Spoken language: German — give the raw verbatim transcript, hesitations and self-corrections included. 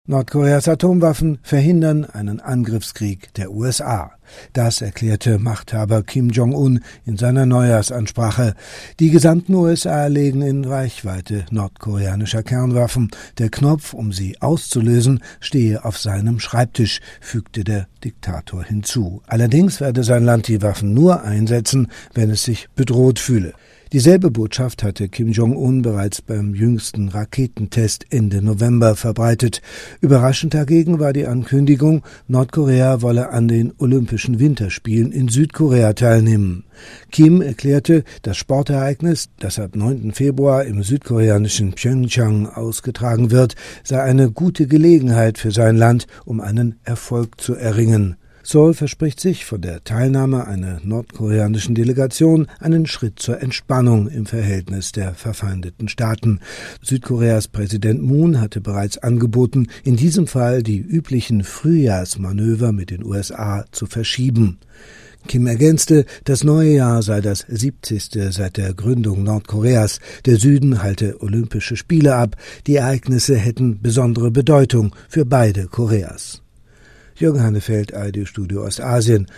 Nordkoreas Atomwaffen verhindern einen Angriffskrieg der U S A. Das erklärte Machthaber Kim Jong-un in seiner Neujahrsansprache. Die gesamten U S A legen in Reichweite nordkoreanischer Kernwaffen. Der Knopf, um sie auszulösen, stehe auf seinem Schreibtisch, fügte der Diktator hinzu. Allerdings werde sein Land die Waffen nur einsetzen, wenn es sich bedroht fühle. Dieselbe Botschaft hatte Kim Jong-un bereits beim jüngsten Raketentest Ende November verbreitet. Überraschend dagegen war die Ankündigung, Nordkorea wolle an den Olympischen Winterspielen in Südkorea teilnehmen. Kim erklärte, das Sportereignis, das ab neunten Februar im südkoreanischen Pyeongchang ausgetragen wird, sei eine gute Gelegenheit für sein Land, um einen Erfolg zu erringen. Seoul verspricht sich von der Teilnahme einer nordkoreanischen Delegation einen Schritt zur Entspannung im Verhältnis der verfeindeten Staaten. Südkoreas Präsident Moon hatte bereits angeboten, in diesem Fall die üblichen Frühjahrsmanöver mit den U S A zu verschieben. Kim ergänzte, das neue Jahr sei das siebzigste seit der Gründung Nordkoreas. Der Süden halte Olympische Spiele ab. Die Ereignisse hätten besondere Bedeutung für beide Koreas. Jürgen Hannefeld, A R D Studio Ostasien.